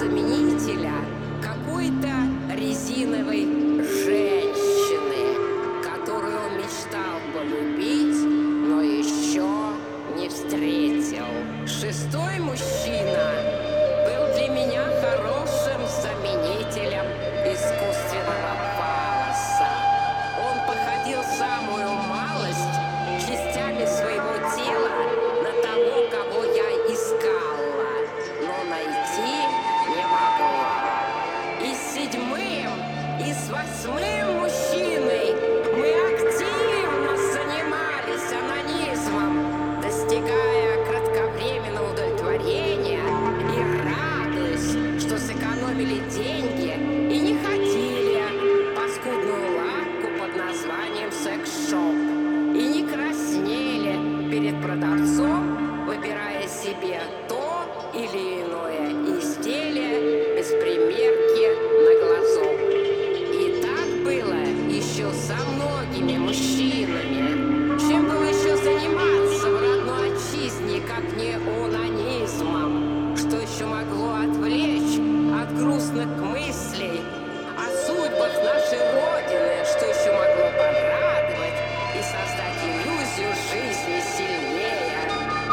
заменителя какой-то резиновой женщины, которую он мечтал полюбить, но еще не встретил. Шестой мужчина был для меня хорошим заменителем искусственного фалоса. Он походил самую малость частями своего тела на того, кого я искала, но найти не могла. И с седьмым, и с восьмым мужчиной мы активно занимались анонизмом, достигая кратковременного удовлетворения и радуясь, что сэкономили деньги и не ходили по скудную лавку под названием секс-шоп, и не краснели перед продавцом, выбирая себе то или иное изделие без примерки на глазок. И так было еще со многими мужчинами. Чем было еще заниматься в родной отчизне, как не онанизмом? Что еще могло отвлечь от грустных мыслей о судьбах нашей Родины? Что еще могло порадовать и создать иллюзию жизни сильнее?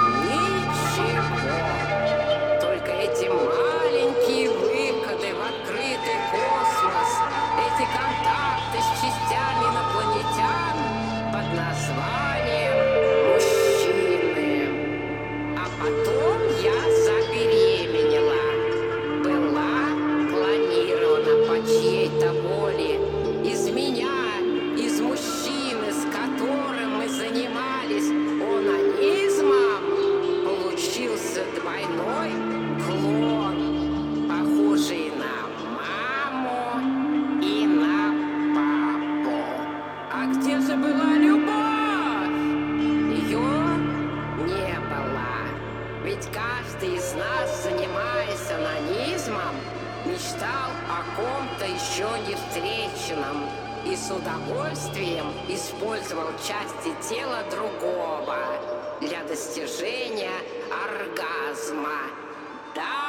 Ничего. Только эти маленькие выходы в открытый космос, эти контакты с частями инопланетян под названием мужчины. А потом я забеременела. Была планирована по чьей-то воле. Из меня, из мужчины, с которым мы занимались онанизмом, получился двойной клон, похожий на маму и на папу. А где же была любовь? Ее не было. Ведь каждый из нас, занимаясь онанизмом, мечтал о ком-то еще не встреченном и с удовольствием использовал части тела другого для достижения оргазма. Да,